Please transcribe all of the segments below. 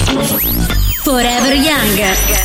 Forever Young.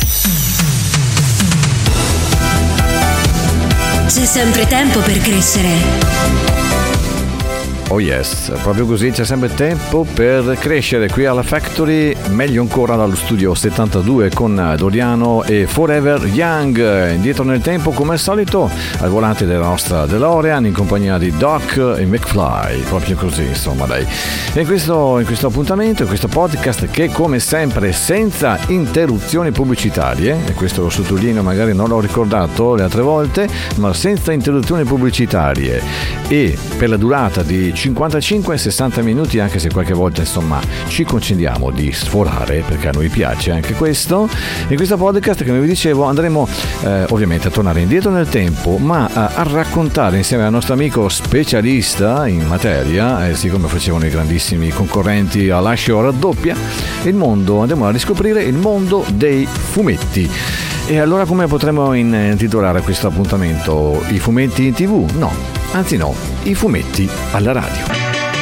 C'è sempre tempo per crescere. Oh yes, proprio così, c'è sempre tempo per crescere qui alla Factory, meglio ancora dallo studio 72 con Doriano e Forever Young, indietro nel tempo come al solito al volante della nostra DeLorean in compagnia di Doc e McFly, proprio così insomma dai. E in questo appuntamento, in questo podcast che come sempre senza interruzioni pubblicitarie, e questo lo sottolineo, magari non l'ho ricordato le altre volte, ma senza interruzioni pubblicitarie e per la durata di 55-60 minuti, anche se qualche volta insomma ci concediamo di sforare perché a noi piace anche questo. In questo podcast, come vi dicevo, andremo ovviamente a tornare indietro nel tempo, ma a raccontare insieme al nostro amico specialista in materia, siccome facevano i grandissimi concorrenti alla Show Raddoppia, andremo a riscoprire il mondo dei fumetti. E allora come potremmo intitolare questo appuntamento? I fumetti in TV? No, anzi no, i fumetti alla radio.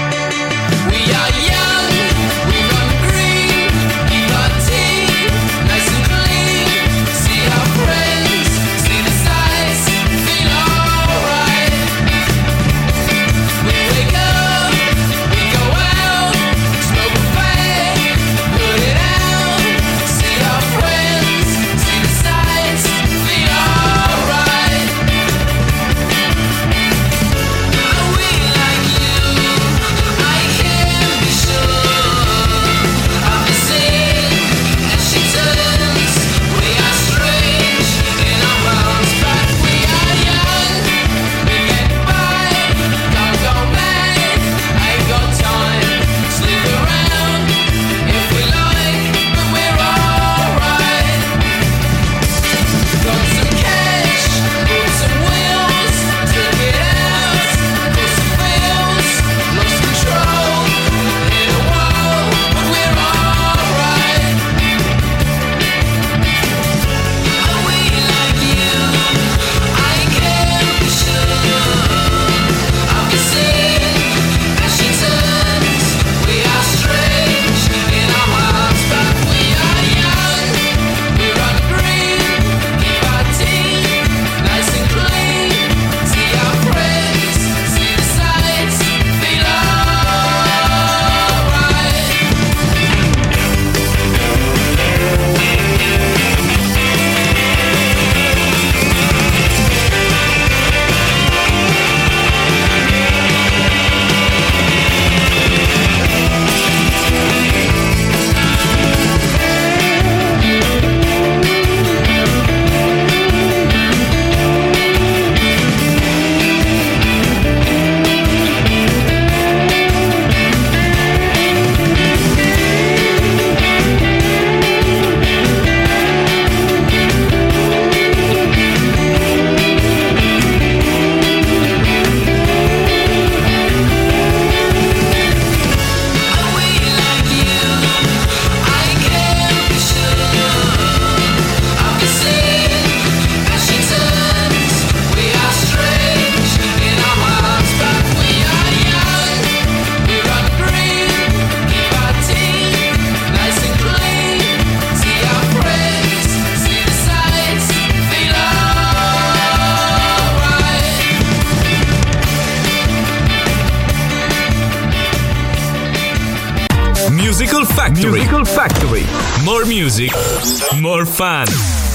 Musical Factory. More music, more fun.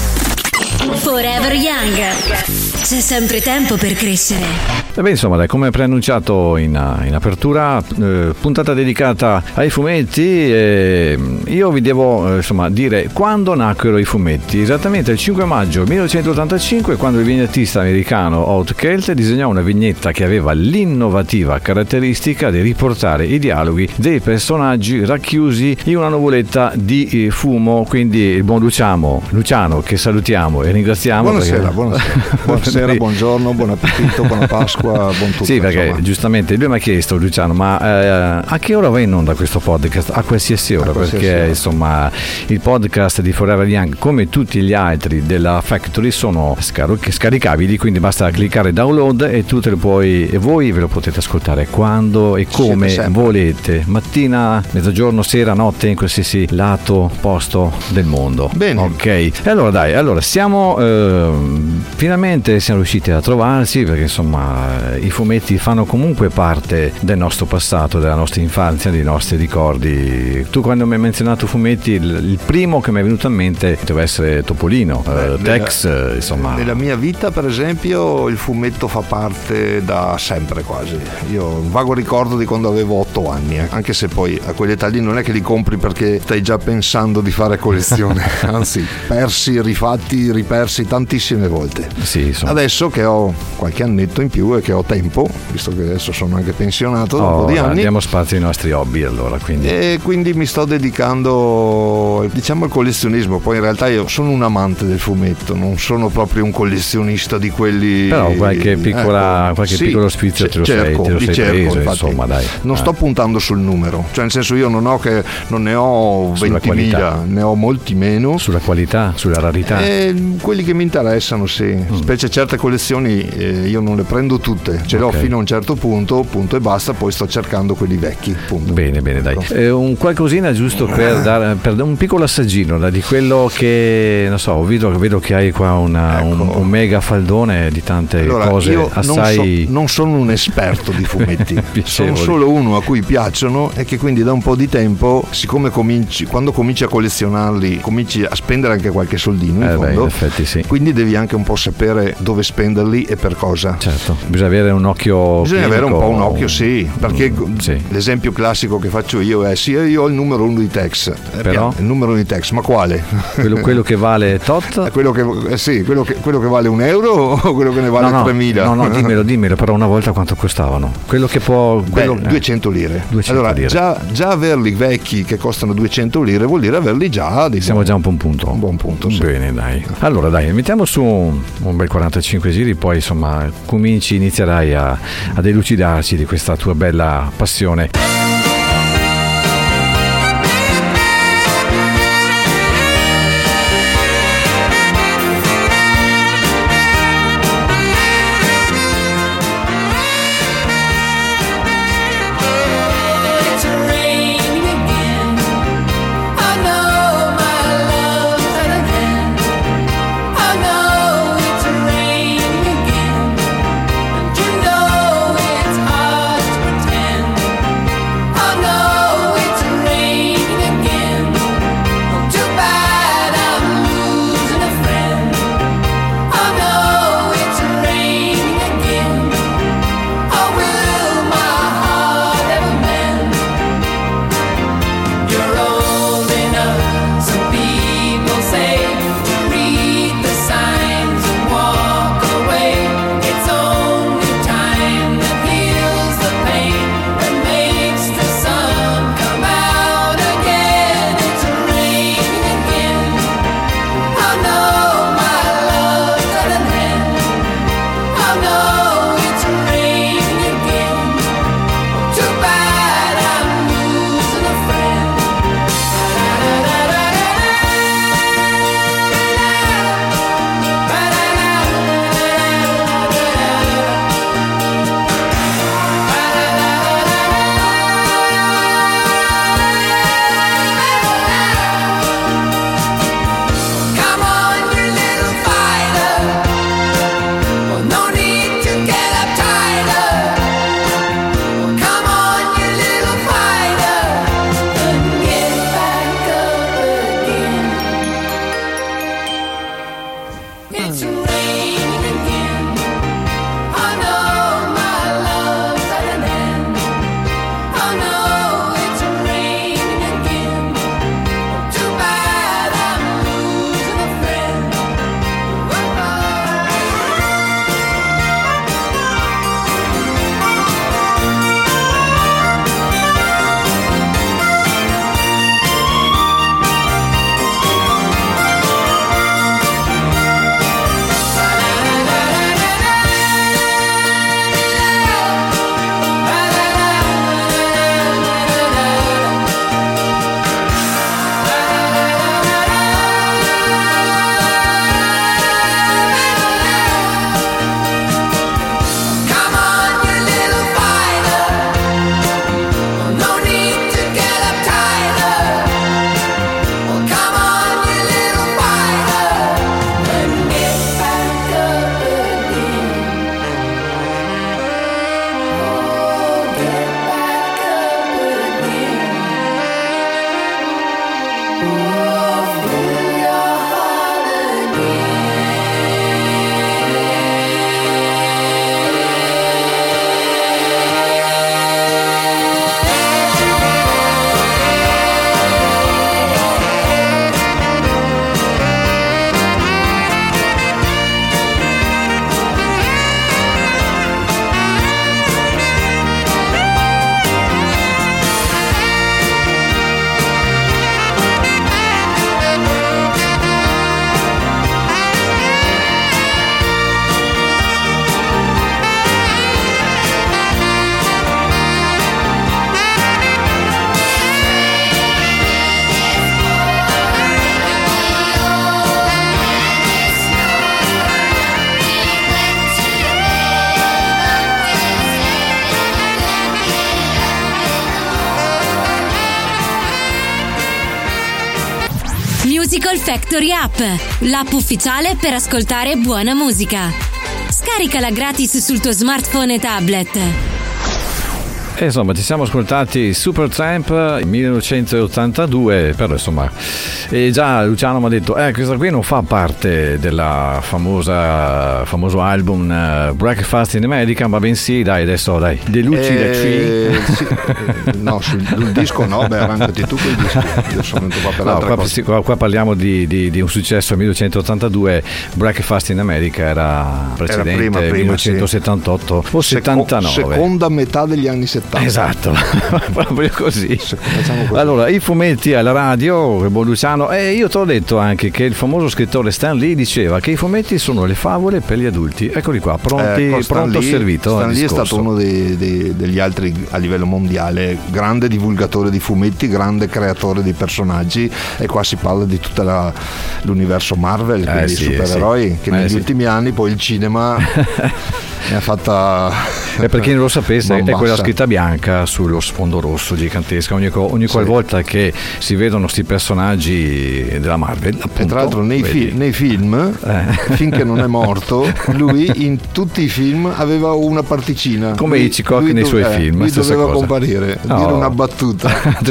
Forever Young. C'è sempre tempo per crescere. Beh, insomma, dai, come preannunciato in apertura, puntata dedicata ai fumetti. Io vi devo dire quando nacquero i fumetti. Esattamente il 5 maggio 1985, quando il vignettista americano Holt Kelt disegnò una vignetta che aveva l'innovativa caratteristica di riportare i dialoghi dei personaggi racchiusi in una nuvoletta di fumo. Quindi il buon Luciano, che salutiamo ringraziamo. Buonasera, buonasera, buongiorno, buon appetito, buona Pasqua, buon tutto. Sì, perché insomma. Giustamente lui mi ha chiesto, Luciano, ma a che ora va in onda questo podcast? A qualsiasi ora, perché insomma il podcast di Forever Young, come tutti gli altri della Factory, sono scaricabili, quindi basta cliccare download e tu te lo puoi, e voi ve lo potete ascoltare quando e come volete, mattina, mezzogiorno, sera, notte, in qualsiasi lato, posto del mondo. Bene. Ok, e allora siamo finalmente siamo riusciti a trovarci, perché insomma i fumetti fanno comunque parte del nostro passato, della nostra infanzia, dei nostri ricordi. Tu quando mi hai menzionato fumetti, il primo che mi è venuto in mente deve essere Topolino, Tex, insomma. Nella mia vita, per esempio, il fumetto fa parte da sempre quasi. Io ho un vago ricordo di quando avevo 8 anni, anche se poi a quell'età lì non è che li compri perché stai già pensando di fare collezione, anzi persi, rifatti, ripersi tantissime volte. Sì, insomma. Adesso che ho qualche annetto in più e che ho tempo, visto che adesso sono anche pensionato da un po' di anni, diamo spazio ai nostri hobby, allora, quindi mi sto dedicando, diciamo, al collezionismo. Poi in realtà io sono un amante del fumetto, non sono proprio un collezionista di quelli, però qualche piccolo sfizio te lo sei preso, insomma, dai. Non sto puntando sul numero, cioè nel senso, io non ne ho 20.000, ne ho molti meno. Sulla qualità, sulla rarità, quelli che mi interessano, sì. Specie certe collezioni io non le prendo tutte, ce le ho fino a un certo punto e basta, poi sto cercando quelli vecchi, punto. Bene, dai. Un qualcosina giusto per dare un piccolo assaggino di quello che, non so, vedo che hai qua un mega faldone di tante cose io assai. Non sono un esperto di fumetti, sono solo uno a cui piacciono e che quindi da un po' di tempo, siccome quando cominci a collezionarli, cominci a spendere anche qualche soldino in fondo, in effetti sì. Quindi devi anche un po' sapere dove spenderli e per cosa. Certo, bisogna avere un occhio. Bisogna avere un po' un occhio, sì, perché l'esempio classico che faccio io è: sì, io ho il numero 1 di Tex, però il numero 1 di Tex, ma quale? Quello che vale tot? quello che vale €1 o quello che ne vale 3.000? No, dimmelo, però una volta quanto costavano? Quello che può 200 lire. 200 allora, lire. Già averli vecchi che costano 200 lire vuol dire averli già siamo già un punto. Un buon punto, sì. Bene, dai. Allora, dai, mettiamo su un bel 45 giri, poi insomma inizierai a delucidarci di questa tua bella passione. Musical Factory App, l'app ufficiale per ascoltare buona musica. Scaricala gratis sul tuo smartphone e tablet. E insomma, ci siamo ascoltati Supertramp 1982, però insomma, e già Luciano mi ha detto, questa qui non fa parte della famoso album Breakfast in America, ma bensì, adesso The Lucida Tree. Sì, no, sul disco no, arrancati tu quel disco, io sono venuto qua per altre cose. Qua parliamo di un successo 1982, Breakfast in America era precedente, prima, 1978 sì. O 79. Seconda metà degli anni 70. Esatto, proprio così. Allora, i fumetti alla radio, Luciano, e io ti ho detto anche che il famoso scrittore Stan Lee diceva che i fumetti sono le favole per gli adulti. Eccoli qua, pronto servito. Stan Lee è stato uno degli altri a livello mondiale, grande divulgatore di fumetti, grande creatore di personaggi, e qua si parla di tutto l'universo Marvel, quindi sì, supereroi che negli ultimi anni poi il cinema ne ha fatta. E per chi non lo sapesse, è quella scritta bianca sullo sfondo rosso gigantesca. Ogni qualvolta che si vedono sti personaggi della Marvel, appunto, e tra l'altro nei film finché non è morto, lui in tutti i film aveva una particina, come Hitchcock nei suoi film. Lui doveva comparire, dire una battuta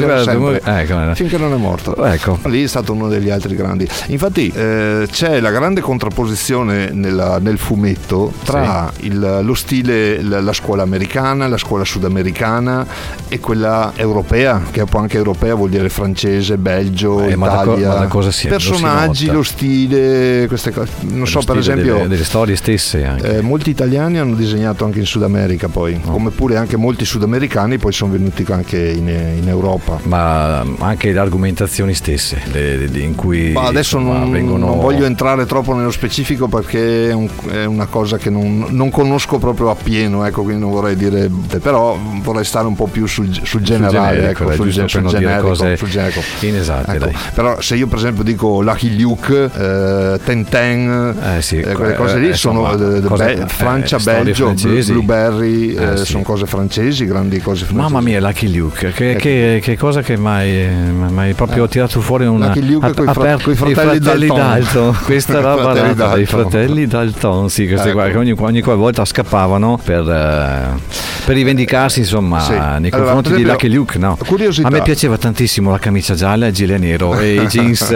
finché non è morto. Ecco. Lì è stato uno degli altri grandi. Infatti c'è la grande contrapposizione nel fumetto tra lo stile, la scuola americana, la scuola sudamericana e quella europea, che poi anche europea vuol dire francese, Belgio, Italia, ma da cosa sia? personaggi, lo stile, queste cose. Non so, per esempio delle storie stesse anche. Molti italiani hanno disegnato anche in Sud America poi, come pure anche molti sudamericani poi sono venuti anche in Europa. Ma anche le argomentazioni stesse in cui adesso non voglio entrare troppo nello specifico perché è una cosa che non conosco proprio appieno, ecco, quindi non vorrei dire, però vorrei stare un po' più sul generale, sul generico. Inesatte, ecco. dai. Però se io per esempio dico Lucky Luke, Tintin, quelle cose lì sono Francia, Belgio, Blueberry, sono cose francesi, grandi cose francesi. Mamma mia, Lucky Luke, che cosa che mai proprio tirato fuori una Lucky Luke coi fratelli Dalton. Questa roba dei fratelli Dalton, sì, queste qua che ogni qualvolta scappavano per rivendicarsi, insomma, nei confronti di Lucky Luke, no? Curiosità. A me piaceva tantissimo la camicia gialla e il gilet nero e i jeans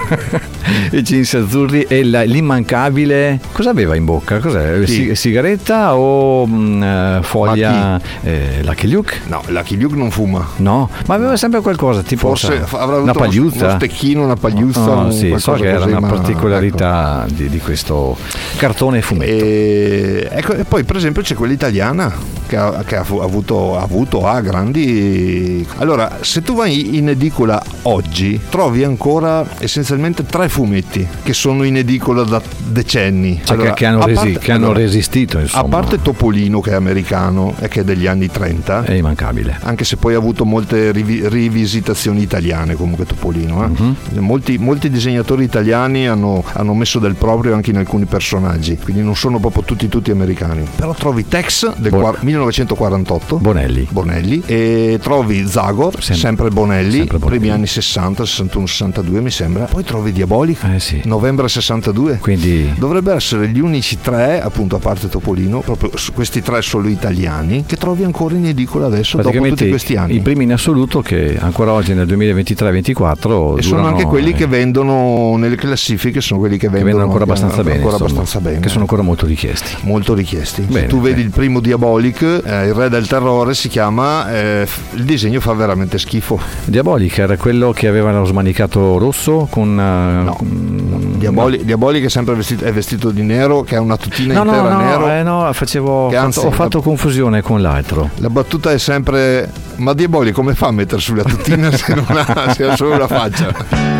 i jeans azzurri e l'immancabile, cosa aveva in bocca? Cos'è? Sigaretta o foglia? Lucky Luke? No, Lucky Luke non fuma. No, ma aveva sempre qualcosa, tipo forse avrà avuto una pagliuzza, uno stecchino, una pagliuzza, sì, so che era una particolarità, ecco, di questo cartone fumetto. E poi per esempio c'è quella italiana che ha avuto grandi. Allora, se tu vai in edicola oggi trovi ancora essenzialmente 3 fumetti che sono in edicola da decenni, cioè, che hanno resistito, insomma. A parte Topolino, che è americano e che è degli anni 30, è immancabile, anche se poi ha avuto molte rivisitazioni italiane, comunque Topolino, molti disegnatori italiani hanno messo del proprio anche in alcuni personaggi, quindi non sono proprio tutti americani. Però trovi Tex del 1948, Bonelli, e trovi Zagor, sempre Bonelli, primi anni 60, 61, 62 mi sembra. Poi trovi Diabolic, novembre 62. Quindi dovrebbero essere gli unici 3, appunto, a parte Topolino, proprio questi 3 solo italiani, che trovi ancora in edicola adesso dopo tutti questi anni. I primi in assoluto che ancora oggi nel 2023-24 e sono anche quelli che vendono nelle classifiche, sono quelli che vendono ancora abbastanza bene, che sono ancora molto richiesti. Bene, tu vedi il primo Diabolic, il re del terrore si chiama, il disegno fa veramente schifo. Diabolic era quello che aveva lo smanicato rosso con Diabolic è sempre vestito di nero, che ha una tutina intera nero. Ho fatto confusione con l'altro. La battuta è sempre: ma Diabolic come fa a mettere sulla tutina se ha solo la faccia?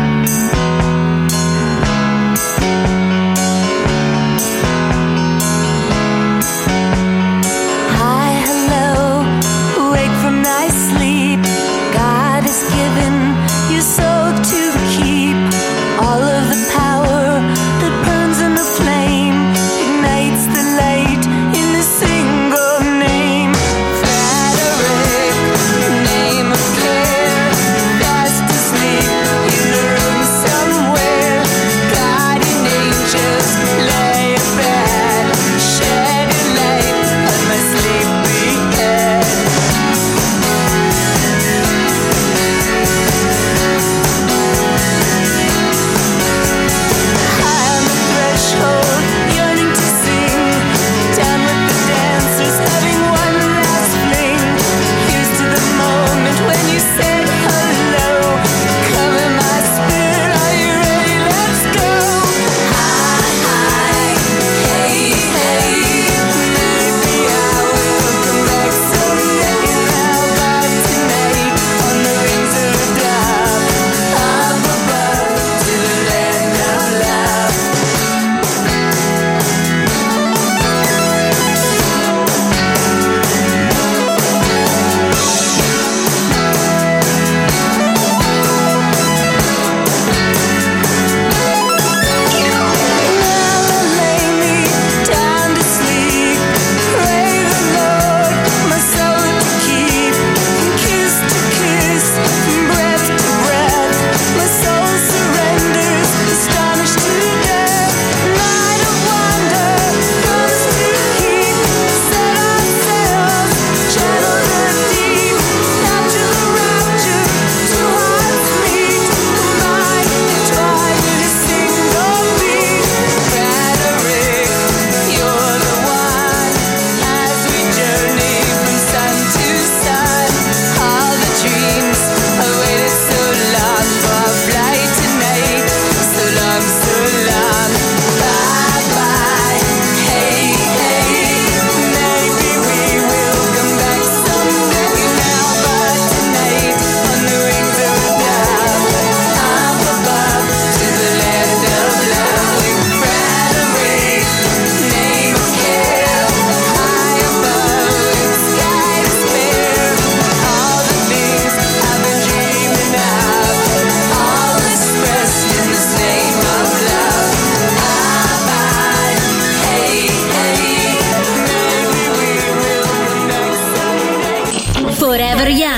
Somewhere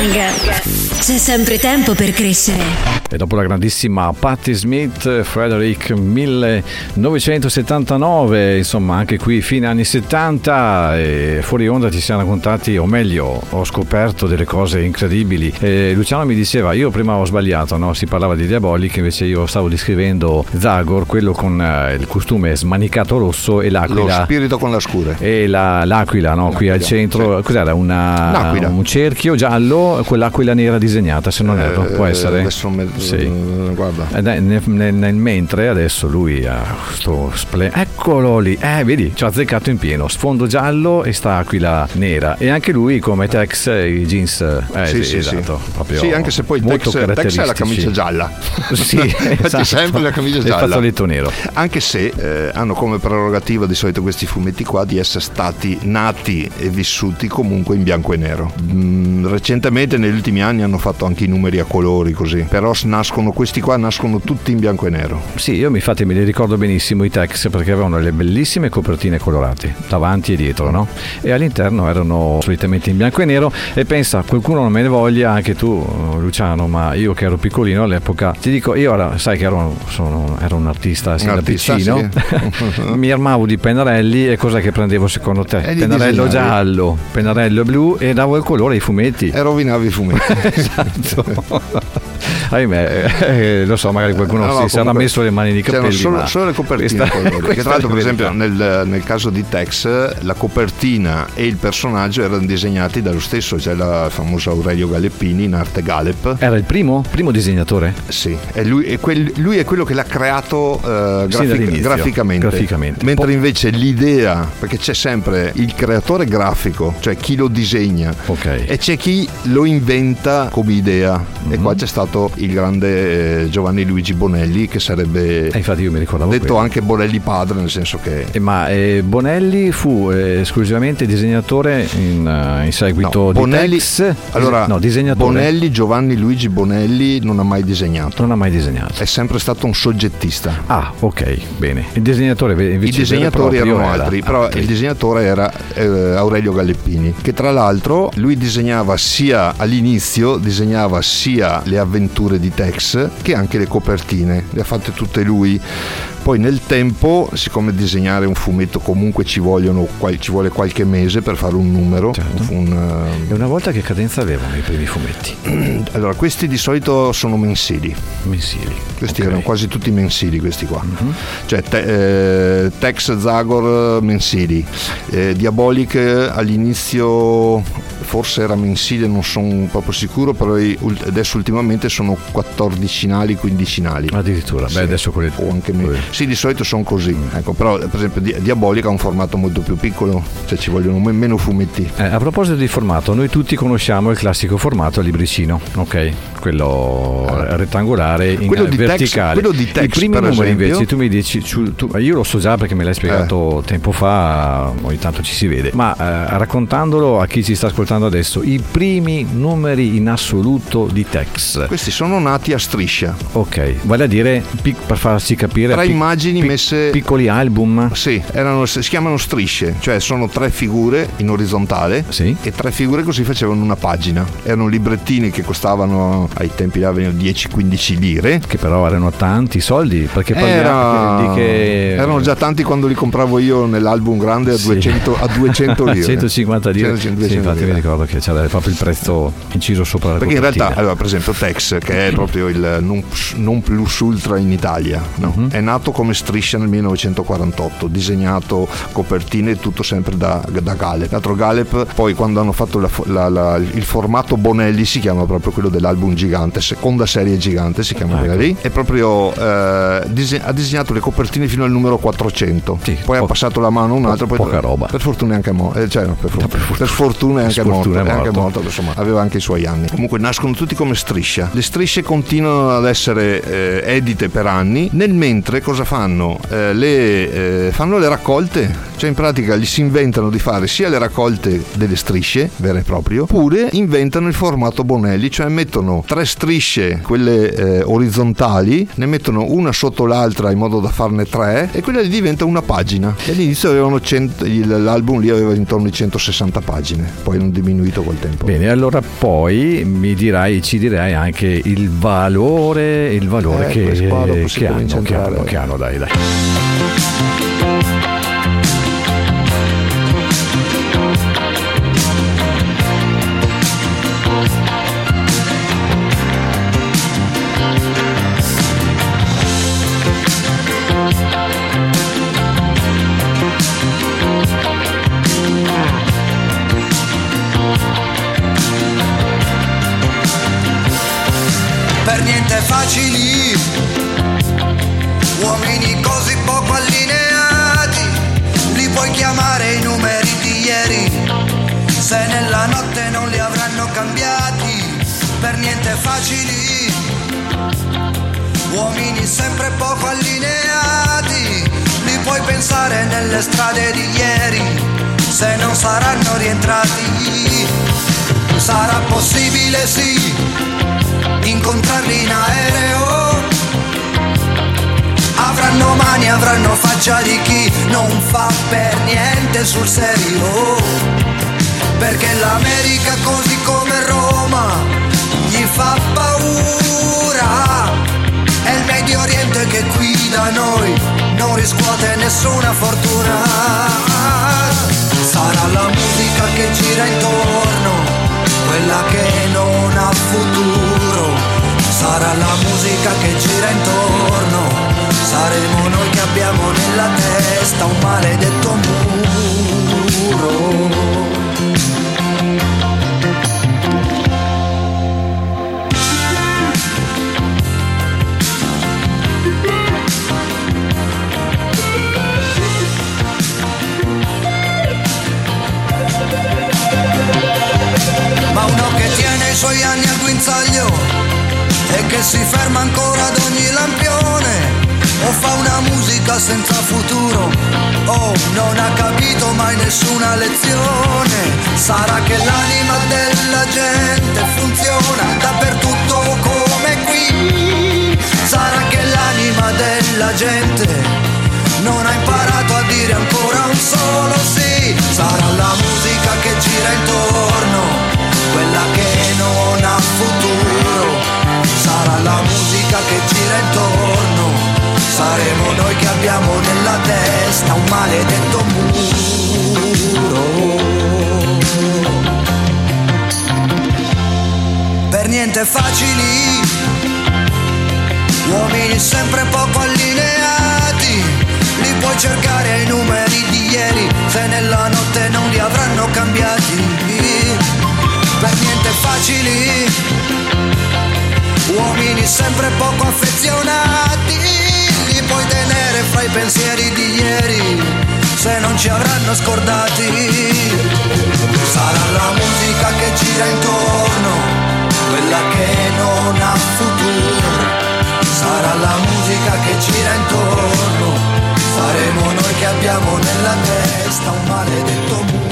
Young. C'è sempre tempo per crescere. E dopo la grandissima Patti Smith, Frederick 1979, insomma anche qui fine anni 70, e fuori onda ci siamo raccontati, o meglio ho scoperto delle cose incredibili. E Luciano mi diceva, io prima ho sbagliato, no? Si parlava di Diabolic, invece io stavo descrivendo Zagor, quello con il costume smanicato rosso e l'aquila. Lo spirito con la scure. E l'aquila, no? Qui al centro, sì. Cos'era? Un cerchio giallo con l'aquila nera disegnata, se non erro, può essere. Adesso sì. Guarda. Nel mentre adesso lui ha sto eccolo lì, vedi, ci ha azzeccato in pieno, sfondo giallo e sta aquila nera, e anche lui come Tex i jeans sì, esatto, sì. Sì, anche se poi Tex è la camicia gialla. Sì, esatto. Sempre la camicia gialla. Il fazzoletto nero. Anche se hanno come prerogativa di solito questi fumetti qua di essere stati nati e vissuti comunque in bianco e nero. Recentemente negli ultimi anni hanno fatto anche i numeri a colori così, però questi qua nascono tutti in bianco e nero. Sì, io infatti me li ricordo benissimo i Tex, perché avevano le bellissime copertine colorate davanti e dietro, no? E all'interno erano solitamente in bianco e nero. E pensa, qualcuno non me ne voglia, anche tu Luciano, ma io che ero piccolino all'epoca, ti dico, io ora sai che ero un artista sin da piccino, sì. Mi armavo di pennarelli, e cosa che prendevo secondo te? Pennarello giallo, pennarello blu, e davo il colore ai fumetti e rovinavi i fumetti. Esatto. Ahimè, lo so, magari qualcuno si sarà messo le mani nei capelli, solo le copertine che tra l'altro, per esempio, nel caso di Tex, la copertina e il personaggio erano disegnati dallo stesso, cioè il famoso Aurelio Galeppini in arte Galep. Era il primo disegnatore? Sì, e lui è quello che l'ha creato graficamente. Mentre invece l'idea, perché c'è sempre il creatore grafico, cioè chi lo disegna, okay, e c'è chi lo inventa come idea. E qua c'è stato il grande Giovanni Luigi Bonelli, che sarebbe, infatti io mi ricordavo detto quello, anche Bonelli padre, nel senso che ma Bonelli fu esclusivamente disegnatore in seguito di Tex. Allora, disegnatore. Bonelli, Giovanni Luigi Bonelli non ha mai disegnato, è sempre stato un soggettista. Ah, ok, bene. Il disegnatore invece, i disegnatori erano altri, però okay, il disegnatore era Aurelio Galeppini, che tra l'altro lui disegnava sia all'inizio sia le avventure di Tex che anche le copertine, le ha fatte tutte lui. Poi nel tempo, siccome disegnare un fumetto comunque ci vuole qualche mese per fare un numero, certo. E una volta che cadenza avevano i primi fumetti? Allora, questi di solito sono mensili. Questi erano quasi tutti mensili, questi qua. Cioè Tex, Zagor mensili, Diabolic all'inizio forse era mensile, non sono proprio sicuro, però adesso ultimamente sono 14nali, 15nali addirittura. Sì. Beh, adesso quelli o anche meno. Sì, di solito sono così. Ecco, però per esempio Diabolic ha un formato molto più piccolo, cioè ci vogliono meno fumetti. A proposito di formato, noi tutti conosciamo il classico formato libricino, ok? Quello rettangolare in quello verticale. Quello di Tex, i primi per numeri esempio, invece tu mi dici, io lo so già perché me l'hai spiegato tempo fa, ogni tanto ci si vede, ma raccontandolo a chi ci sta ascoltando adesso, i primi numeri in assoluto di Tex. Questi sono nati a striscia. Ok, vale a dire, per farci capire, tre immagini messe, piccoli album. Sì, si chiamano strisce, cioè sono 3 figure in orizzontale, sì, e 3 figure così facevano una pagina. Erano librettini che costavano ai tempi là 10-15 lire, che però erano tanti soldi, perché erano già tanti quando li compravo io nell'album grande a 200 lire. 150 lire. Sì, infatti lire. Mi ricordo che c'era proprio il prezzo inciso sopra la perché copertina. In realtà, allora, per esempio Tex, che è proprio il non plus ultra in Italia, no? È nato come striscia nel 1948, disegnato, copertine, tutto sempre da Galep. L'altro Galep, poi quando hanno fatto il formato Bonelli, si chiama proprio quello dell'album gigante, seconda serie gigante si chiama quella lì, è proprio ha disegnato le copertine fino al numero 400, sì, poi ha passato la mano a un altro, poi poca roba, per fortuna è anche morto, per fortuna è anche morto, insomma aveva anche i suoi anni. Comunque nascono tutti come striscia. Le strisce continuano ad essere edite per anni, nel mentre cosa fanno? Fanno le raccolte, cioè in pratica gli si inventano di fare sia le raccolte delle strisce vere e proprie, oppure inventano il formato Bonelli, cioè mettono 3 strisce, quelle orizzontali, ne mettono una sotto l'altra in modo da farne 3 e quella lì diventa una pagina. E all'inizio avevano l'album lì aveva intorno ai 160 pagine, poi hanno diminuito col tempo. Bene, allora poi ci dirai anche il valore che hanno, dai. Per niente facili, uomini così poco allineati, li puoi chiamare i numeri di ieri, se nella notte non li avranno cambiati. Per niente facili, uomini sempre poco allineati, li puoi pensare nelle strade di ieri, se non saranno rientrati. Sarà possibile sì incontrarli in aereo, avranno mani, avranno faccia di chi non fa per niente sul serio, perché l'America così come Roma gli fa paura, è il Medio Oriente che qui da noi non riscuote nessuna fortuna. Sarà la musica che gira intorno, quella che non ha futuro, sarà la musica che gira intorno, saremo noi che abbiamo nella testa un maledetto muro. Ma uno che tiene i suoi anni al guinzaglio e che si ferma ancora ad ogni lampione, o fa una musica senza futuro, o non ha capito mai nessuna lezione. Sarà che l'anima della gente funziona dappertutto come qui, sarà che l'anima della gente non ha imparato a dire ancora un solo sì. Sarà la musica che gira intorno, quella che non ha futuro, sarà la musica che gira intorno, saremo noi che abbiamo nella testa un maledetto muro. Per niente facili, uomini sempre poco allineati, li puoi cercare ai numeri di ieri, se nella notte non li avranno cambiati. Per niente facili, uomini sempre poco affezionati, li puoi tenere fra i pensieri di ieri, se non ci avranno scordati. Sarà la musica che gira intorno, quella che non ha futuro, sarà la musica che gira intorno, saremo noi che abbiamo nella testa un maledetto muro.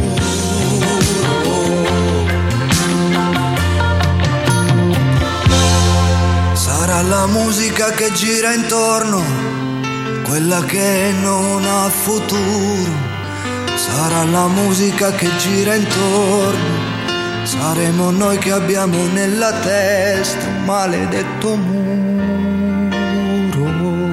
Sarà la musica che gira intorno, quella che non ha futuro, sarà la musica che gira intorno, saremo noi che abbiamo nella testa un maledetto muro.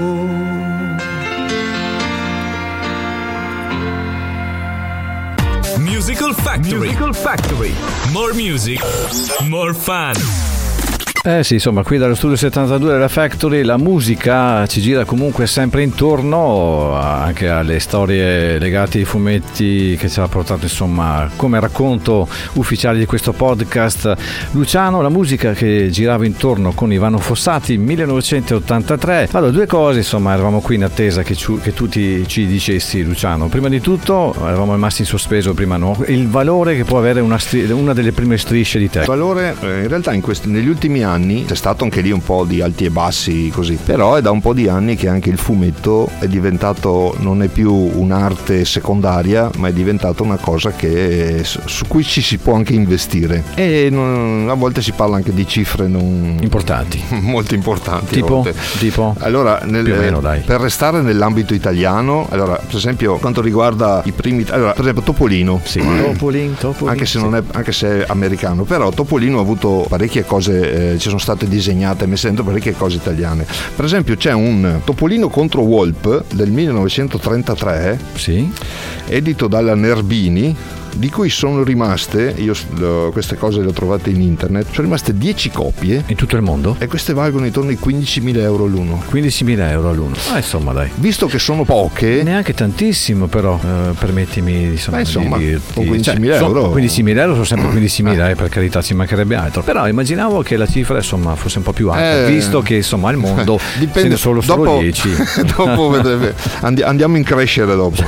Musical Factory. More music, more fun. Sì, insomma, qui dallo studio 72 della Factory la musica ci gira comunque sempre intorno, anche alle storie legate ai fumetti che ci ha portato, insomma, come racconto ufficiale di questo podcast. Luciano, la musica che girava intorno con Ivano Fossati, 1983. Allora, due cose, insomma, eravamo qui in attesa che tu ci dicessi, Luciano. Prima di tutto, eravamo rimasti in sospeso prima, no? Il valore che può avere una delle prime strisce di te. Il valore, in realtà, negli ultimi anni anni, c'è stato anche lì un po' di alti e bassi così, però è da un po' di anni che anche il fumetto è diventato, non è più un'arte secondaria, ma è diventato una cosa su cui ci si può anche investire, e a volte si parla anche di cifre non importanti, molto importanti. Tipo? Allora, più o meno, dai. Per restare nell'ambito italiano, allora, per esempio, quanto riguarda i primi, allora, per esempio Topolino. Sì, Topolino. Anche se non è, anche se è americano, però Topolino ha avuto parecchie cose, ci sono state disegnate e messe dentro parecchie cose italiane. Per esempio c'è un Topolino contro Wolp del 1933, sì, edito dalla Nerbini, di cui sono rimaste, io queste cose le ho trovate in internet, sono rimaste 10 copie in tutto il mondo, e queste valgono intorno ai 15.000 euro l'uno. 15.000 euro l'uno. Insomma, dai, visto che sono poche, neanche tantissimo, però permettimi insomma, di dirti, 15.000 euro 15.000 euro sono sempre 15.000, per carità, ci mancherebbe altro, però immaginavo che la cifra insomma fosse un po' più alta, visto che insomma al mondo dipende, solo dopo, 10. Dopo vedrete, andiamo in crescere dopo.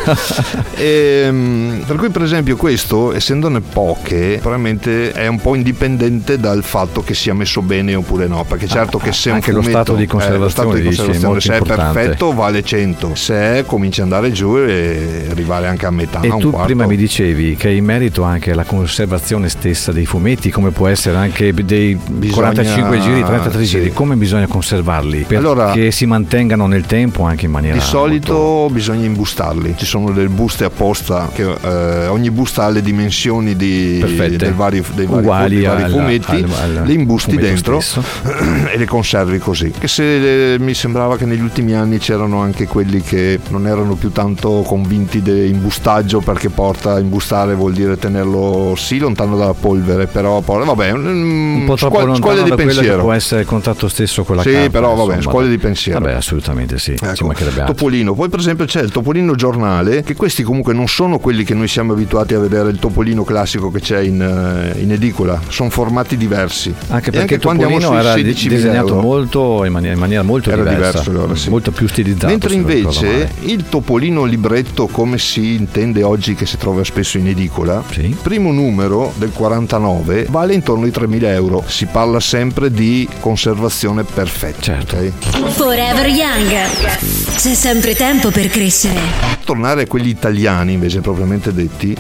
Per cui, per esempio, questo, essendone poche, probabilmente è un po' indipendente dal fatto che sia messo bene oppure no, perché certo che se anche un fumetto, lo stato di conservazione, se è perfetto vale 100, se comincia ad andare giù e arrivare anche a metà, e a un tu quarto. Prima mi dicevi che in merito anche alla conservazione stessa dei fumetti, come può essere anche dei 45 giri, 33 giri, come bisogna conservarli perché si mantengano nel tempo anche in maniera di solito bisogna imbustarli, ci sono delle buste apposta che ogni busta ha le dimensioni dei vari fumetti, le imbusti dentro e le conservi così, che se mi sembrava che negli ultimi anni c'erano anche quelli che non erano più tanto convinti dell'imbustaggio, perché imbustare vuol dire tenerlo lontano dalla polvere, però vabbè, un po' troppo lontano di pensiero, che può essere il contatto stesso con la carta, però vabbè, scuole di pensiero, vabbè, assolutamente sì, ci mancherebbe altro. Topolino, poi per esempio c'è il Topolino giornale, che questi comunque non sono quelli che noi siamo abituati a vedere, il Topolino classico che c'è in edicola, sono formati diversi, anche perché il Topolino era disegnato molto in maniera molto diversa, allora, sì, molto più stilizzato, mentre invece il Topolino libretto, come si intende oggi, che si trova spesso in edicola, sì, primo numero del 49 vale intorno ai 3.000 euro. Si parla sempre di conservazione perfetta, certo, okay? Forever Young, c'è sempre tempo per crescere. Tornare a quelli italiani invece propriamente detti,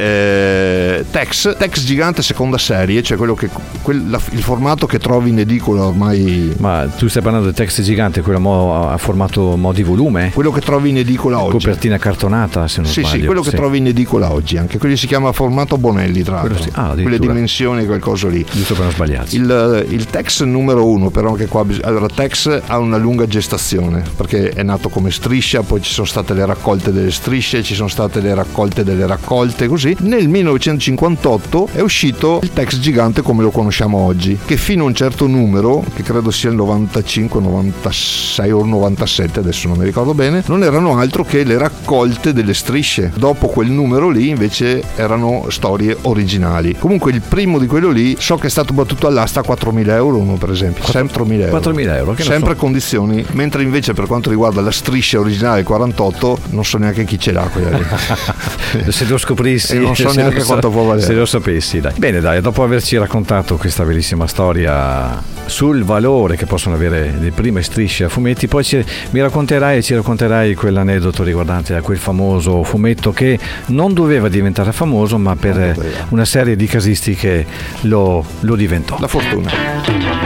c'è Tex Gigante seconda serie, cioè quello il formato che trovi in edicola ormai. Ma tu stai parlando del Tex Gigante, quello a formato di volume? Quello che trovi in edicola oggi, copertina cartonata, se non sbaglio. Sì, quello che trovi in edicola oggi, anche quello si chiama formato Bonelli, tra l'altro, quelle dimensioni, qualcosa lì, giusto per non sbagliarsi. Il Tex numero 1, però anche qua allora Tex ha una lunga gestazione, perché è nato come striscia, poi ci sono state le raccolte delle strisce, ci sono state le raccolte delle raccolte, così nel 1958 è uscito il Tex Gigante come lo conosciamo oggi, che fino a un certo numero, che credo sia il 95, 96 o 97, adesso non mi ricordo bene, non erano altro che le raccolte delle strisce. Dopo quel numero lì invece erano storie originali. Comunque il primo di quello lì so che è stato battuto all'asta a 4.000 euro uno, per esempio, sempre 4.000 euro, che sempre condizioni, mentre invece per quanto riguarda la striscia originale del 48 non so neanche chi ce l'ha quella lì. Se lo scoprissi, non so neanche quanto può valere, se lo sapessi, dai. Bene, dai, dopo averci raccontato questa bellissima storia sul valore che possono avere le prime strisce a fumetti, poi ci racconterai quell'aneddoto riguardante a quel famoso fumetto che non doveva diventare famoso, ma per una serie di casistiche lo diventò. La fortuna.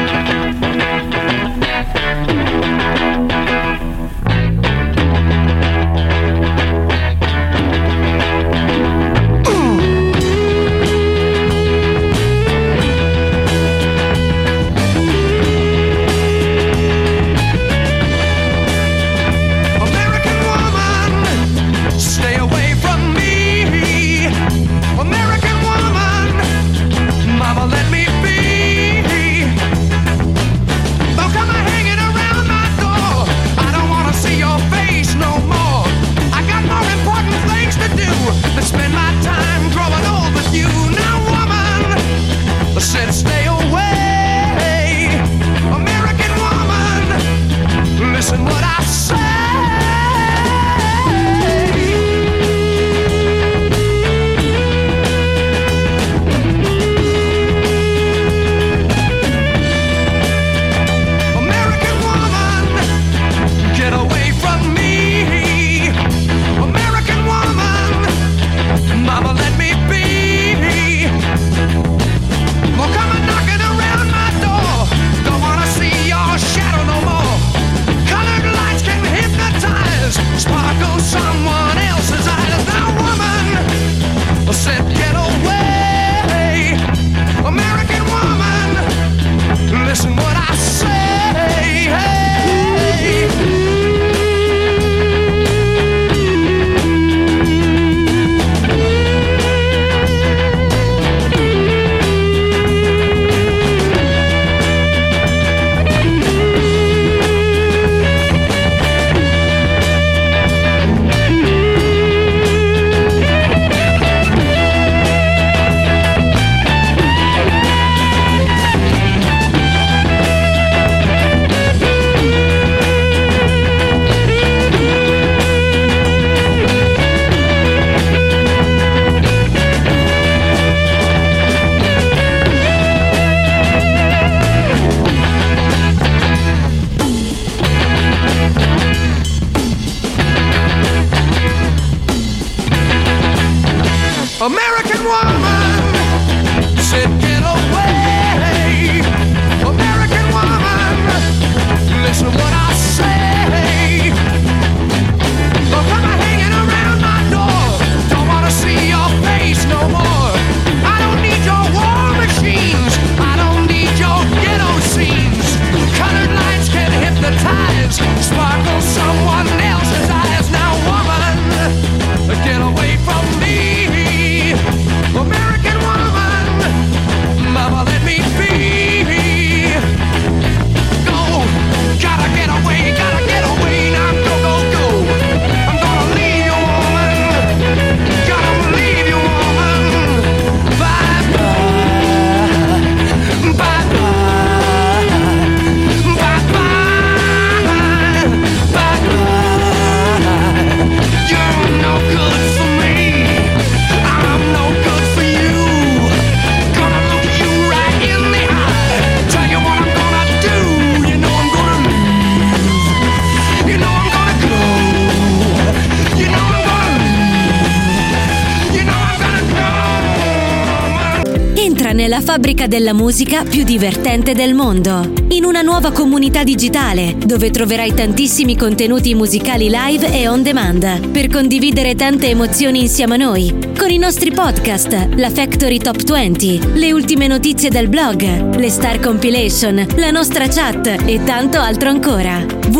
nella fabbrica della musica più divertente del mondo, in una nuova comunità digitale dove troverai tantissimi contenuti musicali live e on demand per condividere tante emozioni insieme a noi, con i nostri podcast, la Factory Top 20, le ultime notizie del blog, le Star Compilation, la nostra chat e tanto altro ancora.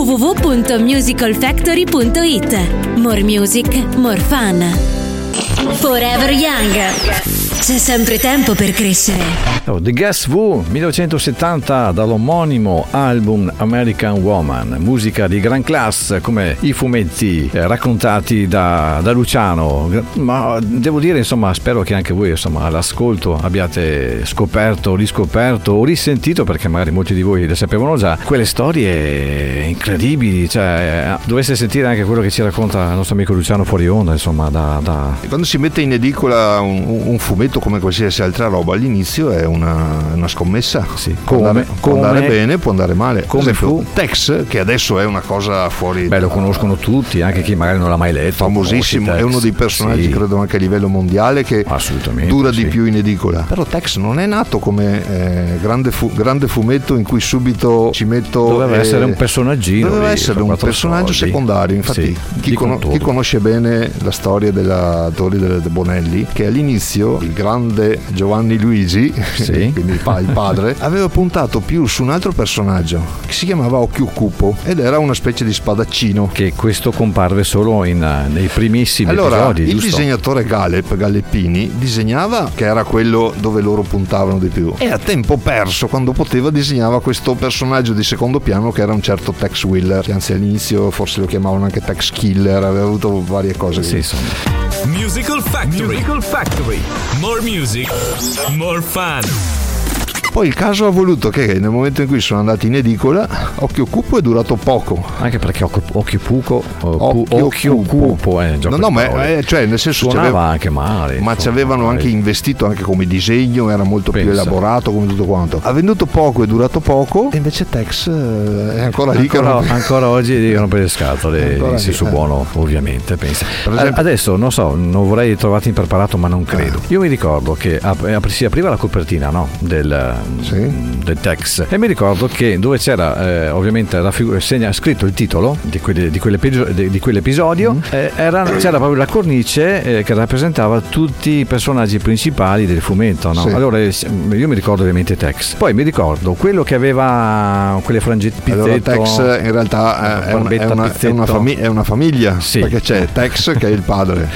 www.musicalfactory.it. More music, more fun. Forever Young. C'è sempre tempo per crescere. The Guess Who, 1970, dall'omonimo album American Woman, musica di gran classe come i fumetti raccontati da Luciano. Ma devo dire, insomma, spero che anche voi, insomma, all'ascolto abbiate scoperto, riscoperto o risentito, perché magari molti di voi le sapevano già, quelle storie incredibili. Cioè, dovesse sentire anche quello che ci racconta il nostro amico Luciano fuori onda, insomma, Quando si mette in edicola un fumetto come qualsiasi altra roba, all'inizio è una scommessa. Sì. Può andare bene, può andare male. Come esempio, Tex, che adesso è una cosa fuori. Lo conoscono tutti, anche chi magari non l'ha mai letto. Famosissimo, è uno dei personaggi, credo anche a livello mondiale, che dura di più in edicola. Però Tex non è nato come grande fumetto in cui subito ci metto. Doveva essere un personaggino. Doveva essere un personaggio secondario. Infatti, chi conosce bene la storia della Torri delle Bonelli, che all'inizio il grande Giovanni Luigi, quindi il padre, aveva puntato più su un altro personaggio che si chiamava Occhio Cupo ed era una specie di spadaccino, che questo comparve solo nei primissimi episodi. Il giusto? Disegnatore Galleppini disegnava, che era quello dove loro puntavano di più, e a tempo perso, quando poteva, disegnava questo personaggio di secondo piano che era un certo Tex Willer, che anzi all'inizio forse lo chiamavano anche Tex Killer, aveva avuto varie cose. Sì, insomma. Musical Factory. More music, more fun. Poi il caso ha voluto che nel momento in cui sono andati in edicola, Occhio Cupo è durato poco. Anche perché Occhio Cupo cioè nel senso suonava anche male. Ma ci avevano anche investito anche come disegno, era molto più elaborato come tutto quanto. Ha venduto poco, è durato poco, e invece Tex è ancora lì. Ancora oggi dicono per le scatole, in senso buono, ovviamente, pensa. Adesso non so, non vorrei trovarti impreparato, ma non credo. Io mi ricordo che si apriva la copertina, no? Del Tex, e mi ricordo che dove c'era ovviamente scritto il titolo di quell'episodio, c'era proprio la cornice che rappresentava tutti i personaggi principali del fumetto, no? Allora io mi ricordo ovviamente Tex, poi mi ricordo quello che aveva quelle frangette. Allora Tex in realtà è una famiglia, perché c'è Tex che è il padre,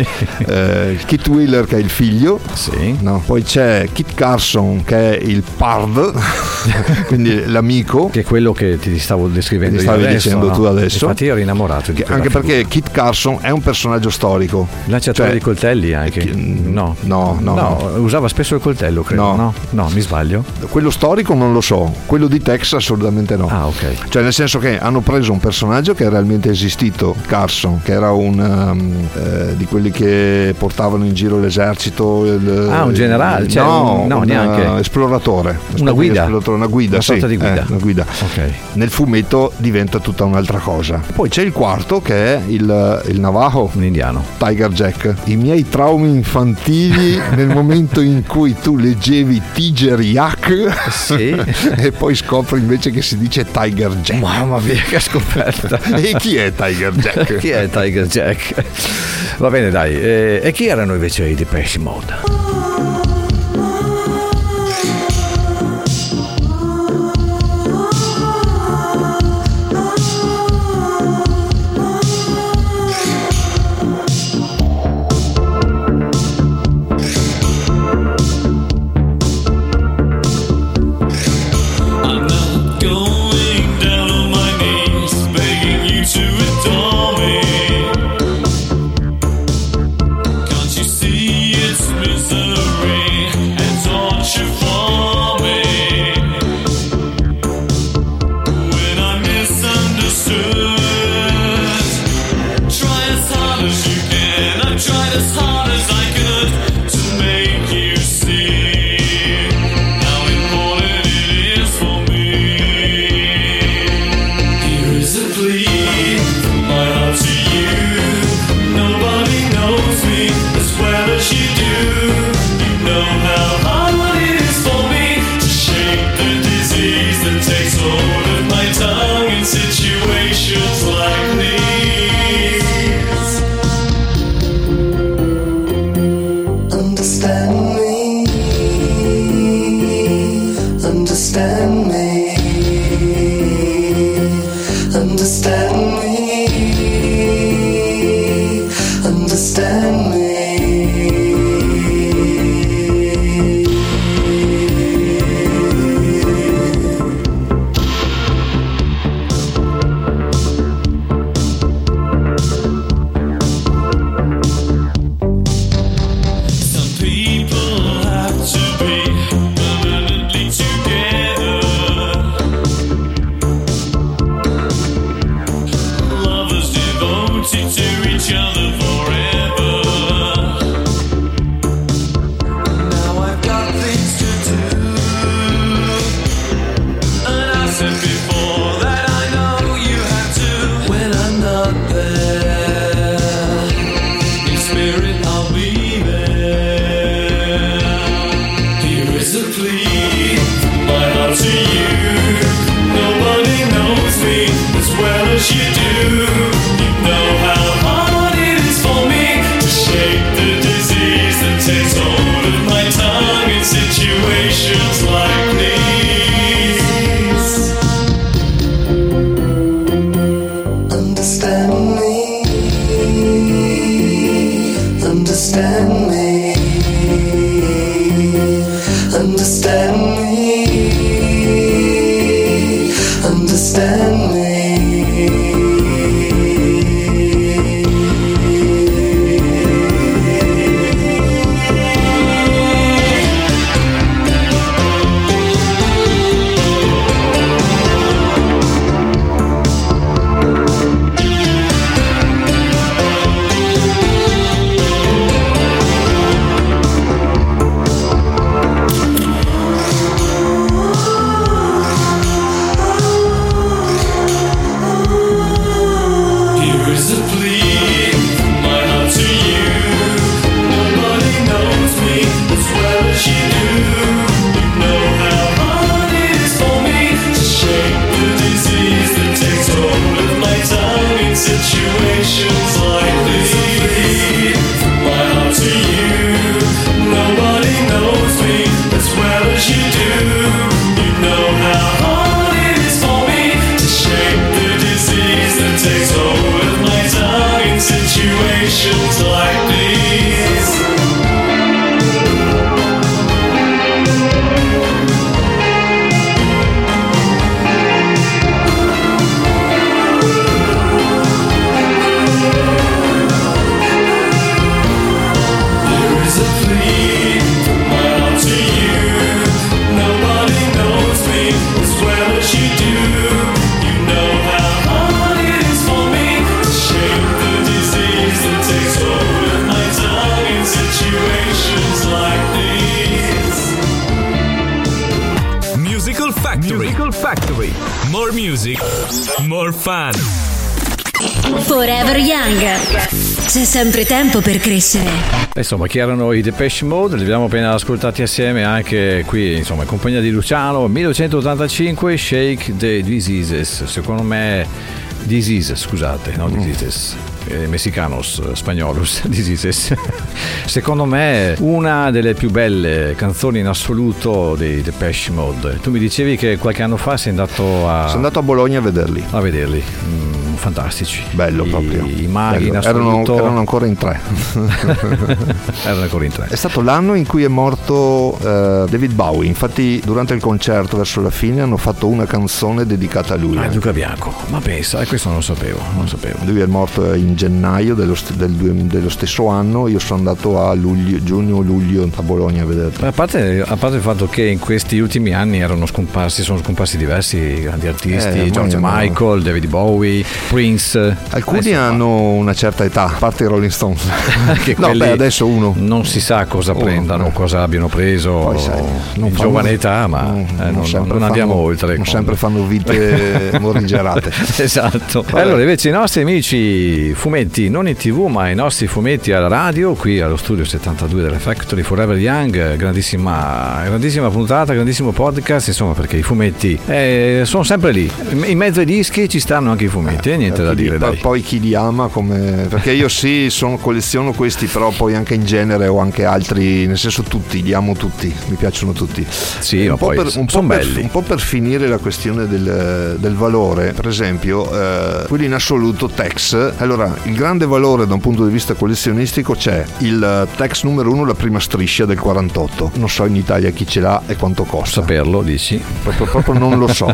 Kit Wheeler che è il figlio, no? Poi c'è Kit Carson che è il Pard, quindi l'amico, che è quello che ti stavo descrivendo, ti stavi dicendo, no? Tu adesso. Infatti ero innamorato di anche figura. Perché Kit Carson è un personaggio storico, lanciatore di coltelli anche. No, usava spesso il coltello, credo. No, mi sbaglio. Quello storico non lo so, quello di Tex assolutamente no. Ok. Cioè nel senso che hanno preso un personaggio che è realmente esistito, Carson, che era un di quelli che portavano in giro l'esercito, un generale, neanche esploratore, una guida, una sorta di guida. Una guida. Okay. Nel fumetto diventa tutta un'altra cosa. Poi c'è il quarto che è il Navajo, un indiano, Tiger Jack. I miei traumi infantili nel momento in cui tu leggevi Tiger Jack, e poi scopri invece che si dice Tiger Jack. Mamma mia, che scoperta! E chi è Tiger Jack? Chi è Tiger Jack? Va bene, dai. E chi erano invece i Depeche Mode? Misery. understand me. Musical Factory. More music, more fun. Forever Young. C'è sempre tempo per crescere. Insomma, chi erano i Depeche Mode? Li abbiamo appena ascoltati assieme anche qui, insomma, in compagnia di Luciano. 1985, Shake the Diseases. Secondo me, Diseases, scusate, no Diseases. Mexicanos, spagnolos, diseases. Secondo me una delle più belle canzoni in assoluto dei Depeche Mode. Tu mi dicevi che qualche anno fa sei andato a Bologna a vederli. Fantastici, bello proprio. I maghi bello. In assoluto erano ancora in tre. Erano ancora in tre. È stato l'anno in cui è morto David Bowie. Infatti durante il concerto verso la fine hanno fatto una canzone dedicata a lui. Luca Bianco, ma pensa, questo non lo sapevo. Lui è morto in gennaio dello stesso anno. Io sono andato a giugno-luglio a Bologna a vederlo. A parte il fatto che in questi ultimi anni sono scomparsi diversi grandi artisti, George Michael, David Bowie, Prince. Alcuni hanno una certa età, a parte i Rolling Stones. Che adesso uno non si sa cosa prendano, cosa abbiano preso in giovane età, ma non andiamo oltre. Non sempre fanno vite morigerate. Esatto. Allora invece i nostri amici fumetti, non in TV ma i nostri fumetti alla radio, qui allo studio 72 della Factory, Forever Young, grandissima puntata, grandissimo podcast, insomma, perché i fumetti sono sempre lì, in mezzo ai dischi ci stanno anche i fumetti, niente da dire, dai. Poi chi li ama, come perché io sì, colleziono questi, però poi anche in genere ho anche altri, nel senso tutti, li amo tutti, mi piacciono tutti. Sì, ma poi sono belli. Un po' per finire la questione del valore, per esempio, quelli in assoluto Tex. Allora, il grande valore da un punto di vista collezionistico c'è il Tex numero 1, la prima striscia del 48. Non so in Italia chi ce l'ha e quanto costa. Saperlo, dici? Proprio non lo so.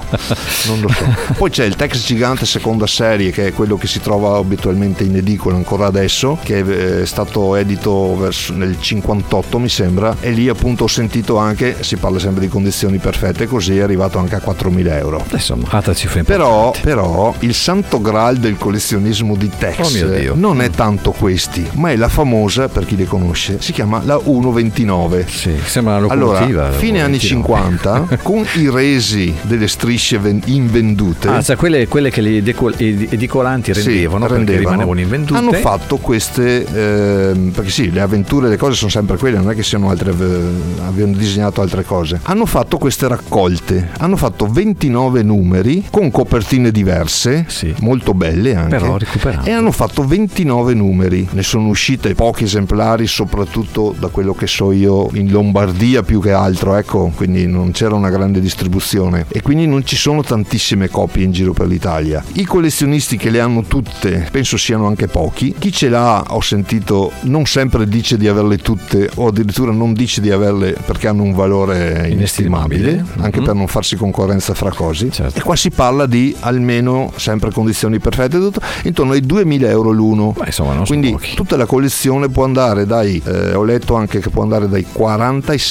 Poi c'è il Tex gigante seconda serie, che è quello che si trova abitualmente in edicola ancora adesso, che è stato edito nel 58 mi sembra, e lì appunto ho sentito anche, si parla sempre di condizioni perfette, così è arrivato anche a 4.000 euro. Insomma, altra cifra importante. Però il santo graal del collezionismo di Tex non è tanto questi, ma è la famosa, per chi le conosce, si chiama la 1.29. Sì, sembra una locomotiva. Allora, fine anni 50, con i resi delle strisce invendute, cioè quelle che gli edicolanti rendevano, perché rimanevano invendute, hanno fatto queste perché sì, le avventure, le cose sono sempre quelle, non è che siano altre, abbiano disegnato altre cose. Hanno fatto queste raccolte, hanno fatto 29 numeri con copertine diverse, molto belle anche, però recuperate, e hanno fatto 29 numeri. Ne sono uscite pochi esemplari, soprattutto da quello che so io in Lombardia più che altro, ecco, quindi non c'era una grande distribuzione e quindi non ci sono tantissime copie in giro per l'Italia. I collezionisti che le hanno tutte penso siano anche pochi. Chi ce l'ha, ho sentito, non sempre dice di averle tutte, o addirittura non dice di averle perché hanno un valore inestimabile, anche per non farsi concorrenza fra cosi. Certo. E qua si parla di almeno, sempre condizioni perfette, tutto, intorno ai 2.000 euro l'uno. Beh, insomma, non quindi sono pochi. Tutta la collezione può andare dai ho letto anche che può andare dai 40 ai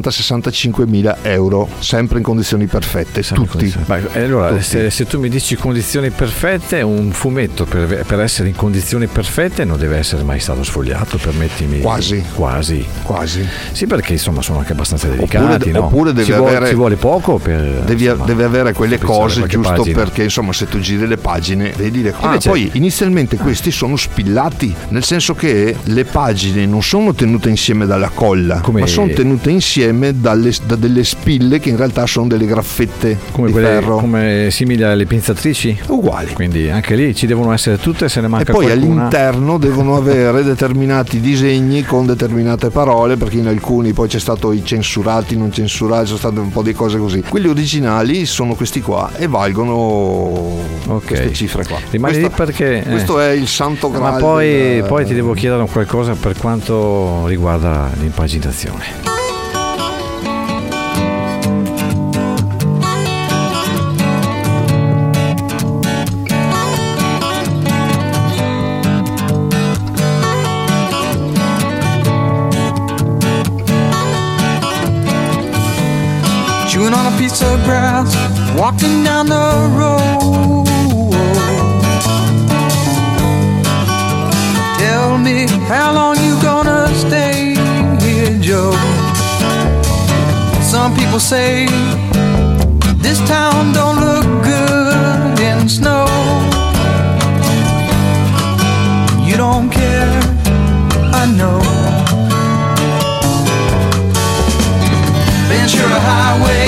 60-65.000 euro, sempre in condizioni perfette, tutti. Allora, tutti. Se tu mi dici condizioni perfette, un fumetto per essere in condizioni perfette non deve essere mai stato sfogliato, permettimi. Quasi. Sì, perché insomma sono anche abbastanza delicati, oppure ci vuole poco per deve avere quelle cose giusto pagina. Perché insomma se tu giri le pagine vedi le cose. Invece, poi inizialmente questi sono spillati, nel senso che le pagine non sono tenute insieme dalla colla, ma sono tenute insieme da delle spille che in realtà sono delle graffette di ferro, come simili alle pinzatrici, uguali. Quindi anche lì ci devono essere tutte, se ne manca e poi qualcuna. All'interno devono avere determinati disegni con determinate parole, perché in alcuni poi c'è stato i censurati, non censurati, sono state un po' di cose così. Quelli originali sono questi qua e valgono queste cifre qua. Rimani lì perché questo è il santo graal. Ma poi ti devo chiedere qualcosa per quanto riguarda l'impaginazione. Chewing on a piece of grass, walking down the road. Tell me, how long you gonna stay here, Joe? Some people say this town don't look good in snow. You don't care, I know. Ventura Highway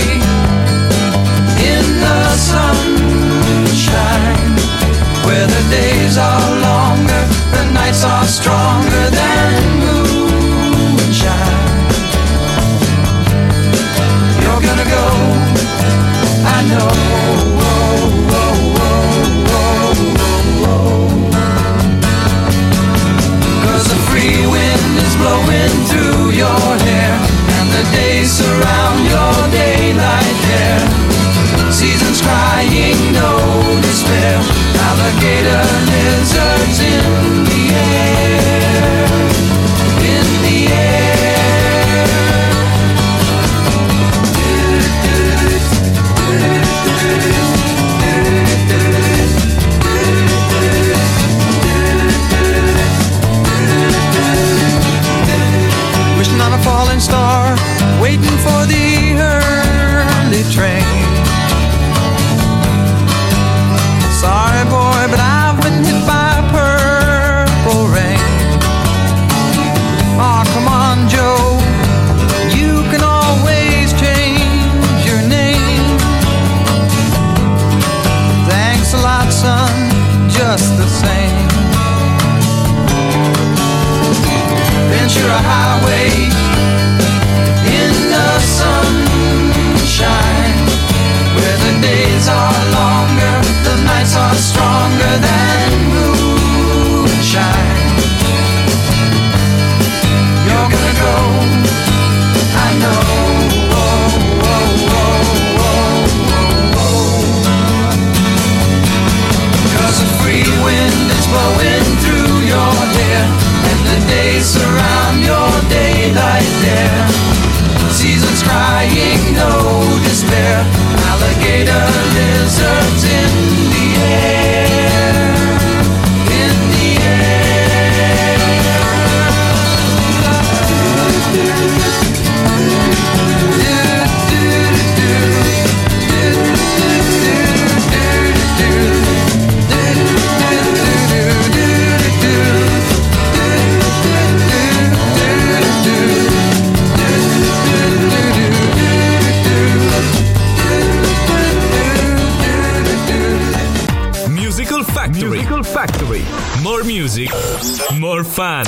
in the sunshine, where the days are longer, the nights are stronger than moonshine. You're gonna go, I know. Cause the free wind is blowing through your hair, and the days surround your daylight there. Seasons crying, no despair. Alligator lizards in the air, in the air. Wishing on a falling star, waiting for the wind is blowing through your hair, and the days surround your daylight there. Seasons crying, no despair, alligator lizards in the air, in the Musical Factory. More music, more fun.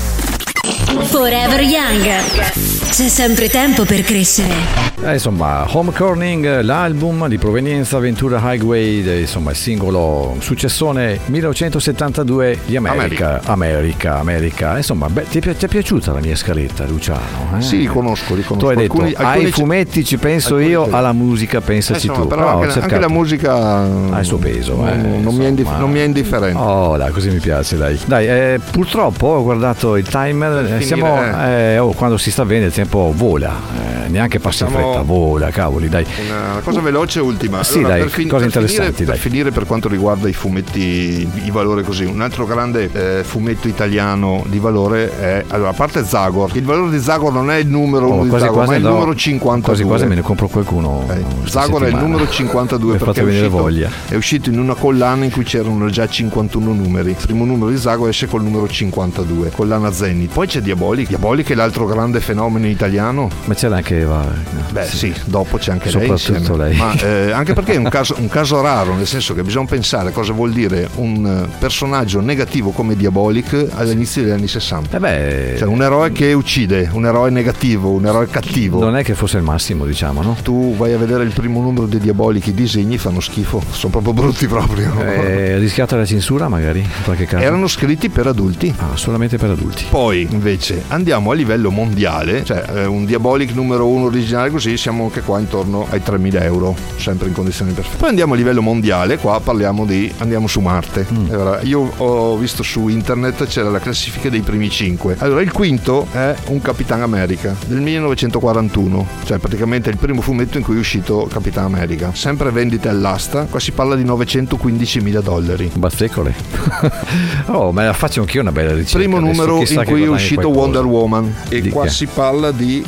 Forever Young. C'è sempre tempo per crescere. Insomma, Homecoming, l'album di provenienza Ventura Highway, insomma il singolo successone 1972 di America. Insomma, ti è piaciuta la mia scaletta, Luciano? Sì, li conosco. Tu hai detto, ai fumetti ci penso io, alla musica pensaci tu. Però anche la musica ha il suo peso. Non mi è indifferente. Oh, dai, così mi piace, dai. Purtroppo ho guardato il timer, quando si sta bene il tempo vola, neanche passa in fretta. Vola, cavoli, dai. Una cosa veloce ultima. Sì, allora, dai, cose interessanti. Per finire, per quanto riguarda i fumetti di valore così, un altro grande fumetto italiano di valore è, allora, a parte Zagor, il valore di Zagor non è il numero 1 di Zagor, ma è il numero 52. Quasi me ne compro qualcuno. Zagor è il numero 52 perché voglia. È uscito in una collana in cui c'erano già 51 numeri. Il primo numero di Zagor esce col numero 52, collana Zenith. Poi c'è Diabolic è l'altro grande fenomeno italiano. Ma c'era anche Eva. Sì, dopo c'è anche soprattutto lei. Ma anche perché è un caso raro, nel senso che bisogna pensare cosa vuol dire un personaggio negativo come Diabolic all'inizio degli anni 60. Cioè un eroe che uccide, un eroe negativo, un eroe cattivo. Non è che fosse il massimo, diciamo, no? Tu vai a vedere il primo numero di Diabolic, i disegni fanno schifo, sono proprio brutti proprio. Rischiata la censura magari, in qualche caso? Erano scritti per adulti. Solamente per adulti. Poi invece andiamo a livello mondiale, cioè un Diabolic numero 1 originale così, siamo anche qua intorno ai 3.000 euro, sempre in condizioni perfette. Poi andiamo a livello mondiale, qua andiamo su Marte. Allora, io ho visto su internet, c'era la classifica dei primi 5. Allora, il quinto è un Capitan America del 1941, cioè praticamente il primo fumetto in cui è uscito Capitan America, sempre vendite all'asta. Qua si parla di $915.000. Bazzecole. Me la faccio anch'io una bella ricerca. Primo numero in cui è uscito Wonder Woman, e qua che? si parla di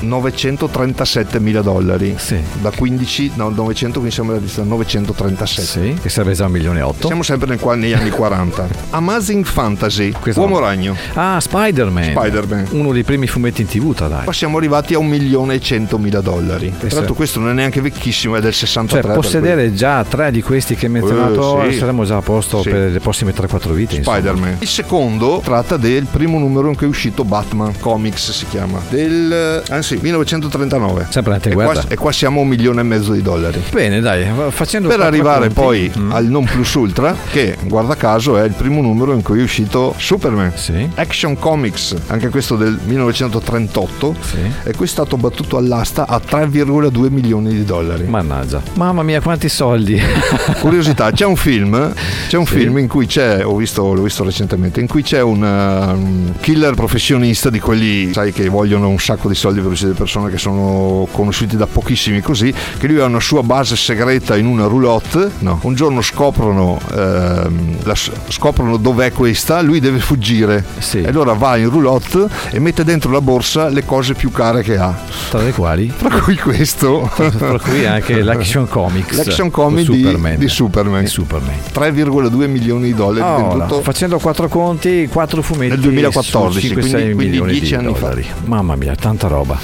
$937.000. Sì. Da 900, quindi siamo a 937. Sì, che sarebbe già 1,8 milioni. Siamo sempre negli anni 40. Amazing Fantasy, Uomo Ragno. Spider-Man. Uno dei primi fumetti in TV, dai. Qua siamo arrivati a $1.100.000. Tra l'altro questo non è neanche vecchissimo, è del 63. Cioè, possedere già 3 di questi che hai menzionato, saremmo già a posto per le prossime 3-4 vite. Spider-Man. Il secondo tratta del primo numero in cui è uscito Batman Comics, si chiama, del 1939. Sempre l'anteguerra. E qua siamo a $1,5 milioni. Bene, dai, facendo per arrivare poi al non plus ultra, che guarda caso è il primo numero in cui è uscito Superman. Sì. Action Comics, anche questo del 1938. Sì. E qui è stato battuto all'asta a $3,2 milioni. Mannaggia, mamma mia, quanti soldi. Curiosità, c'è un film in cui l'ho visto recentemente, in cui c'è un killer professionista di quelli, sai, che vogliono un sacco di soldi per uccidere persone che sono conosciuti da pochissimi, così, che lui ha una sua base segreta in una roulotte. Un giorno scoprono dov'è questa, lui deve fuggire. Sì. E allora va in roulotte e mette dentro la borsa le cose più care che ha, tra le quali tra cui questo, tra cui anche l'Action Comics, l'Action Comics di Superman. $3,2 milioni venduto. Facendo 4 conti, 4 fumetti nel 2014, 5-6 milioni 10 di anni dollari. fa. Mamma mia, tanta roba.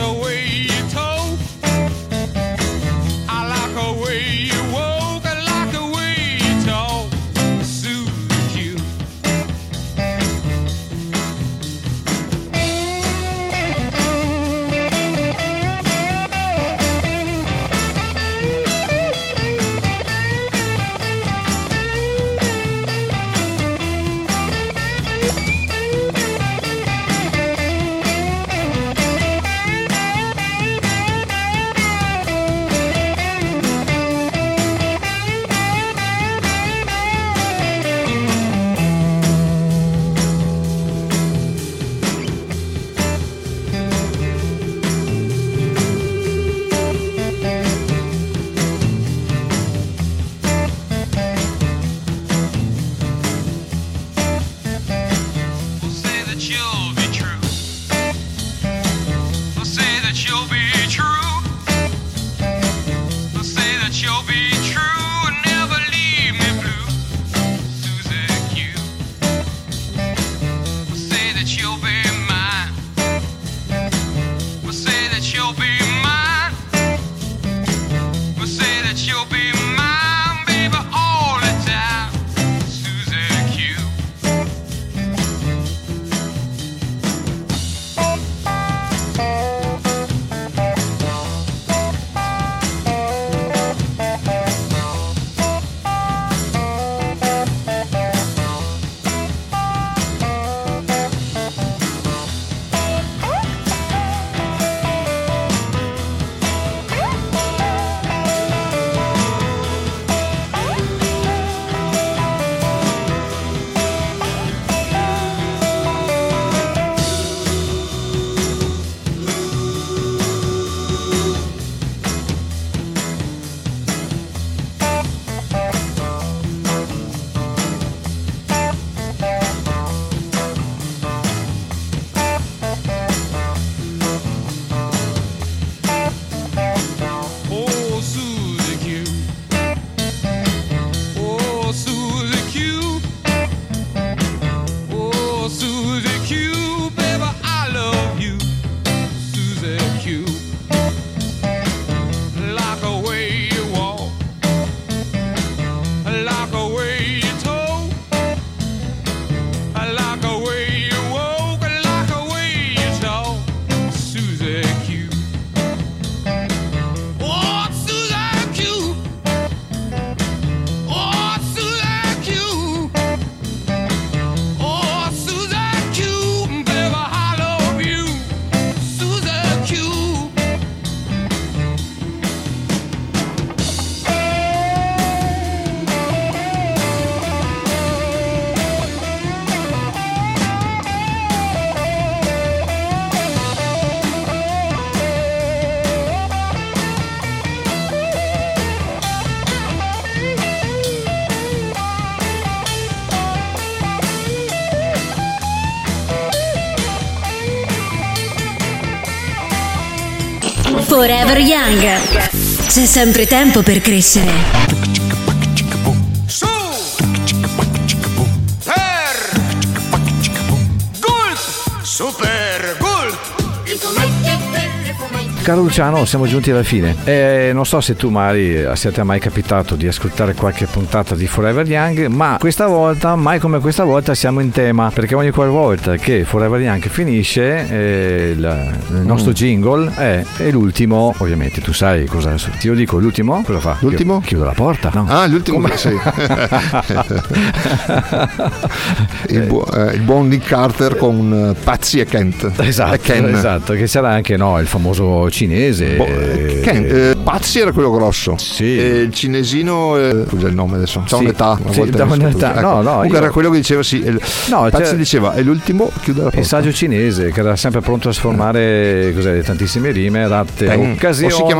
I like the way you walk, I like you'll be mine. We'll say that you'll be mine, baby, all the time. Susie Q. Forever Young. C'è sempre tempo per crescere. Su per Gulp Super Gulp. Caro Luciano, siamo giunti alla fine. Non so se tu, Mari, se ti è mai capitato di ascoltare qualche puntata di Forever Young, ma questa volta, mai come questa volta, siamo in tema, perché ogni qualvolta che Forever Young finisce, il nostro jingle è l'ultimo. Ovviamente tu sai cosa. Se io dico l'ultimo, cosa fa? L'ultimo? Chiudo la porta. No? Ah, l'ultimo. Sì. il buon Nick Carter con Patsy e Kent. Esatto, che sarà anche il famoso cinese. Patsy era quello grosso. Sì. E il cinesino, scusa il nome adesso. C'ha un'età. Ecco. No, comunque era quello che diceva sì. Patsy diceva è l'ultimo, chiude la porta. Il saggio cinese che era sempre pronto a sformare tantissime rime, adatte occasioni.